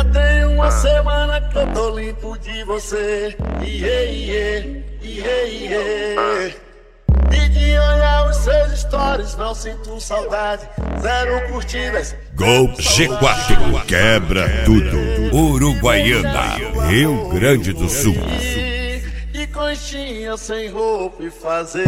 Já tem uma semana que eu tô limpo de você. E de olhar os seus stories não sinto saudade. Zero curtidas. Gol G4 quebra tudo. Uruguaiana, Rio Grande do Sul. E conchinha sem roupa e fazer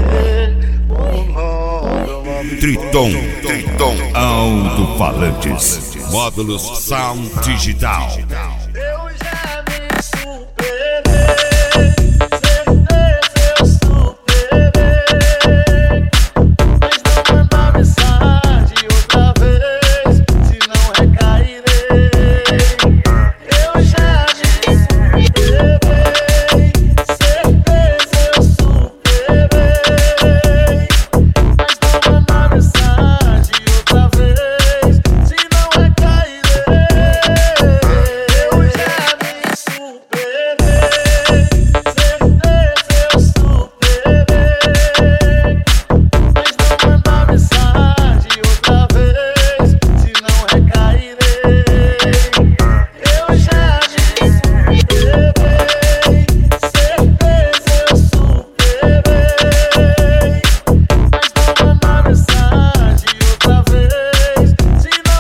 Triton Alto-Falantes, módulos Sound Digital. Eu já me superei, certeza eu superei. Mas não manda mensagem outra vez, senão recairei. Eu já me superei, certeza eu superei. Mas não manda mensagem outra vez, senão recairei. Eu já me superei, certeza eu superei. Mas não manda mensagem outra vez, senão recairei. Eu já me superei, certeza eu superei. Mas não manda mensagem outra vez, senão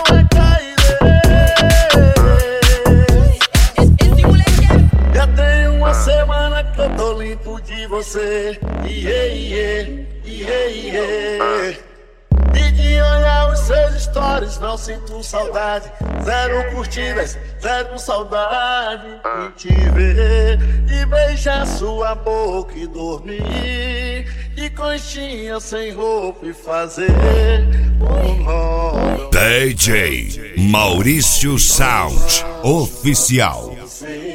recairei. Já tem uma semana que eu tô limpo de você. E de olhar os seus stories não sinto saudade. Zero curtidas, zero saudade de te ver e beijar sua boca e dormir. E conchinha sem roupa e fazer DJ Maurício Sound Oficial. Sim.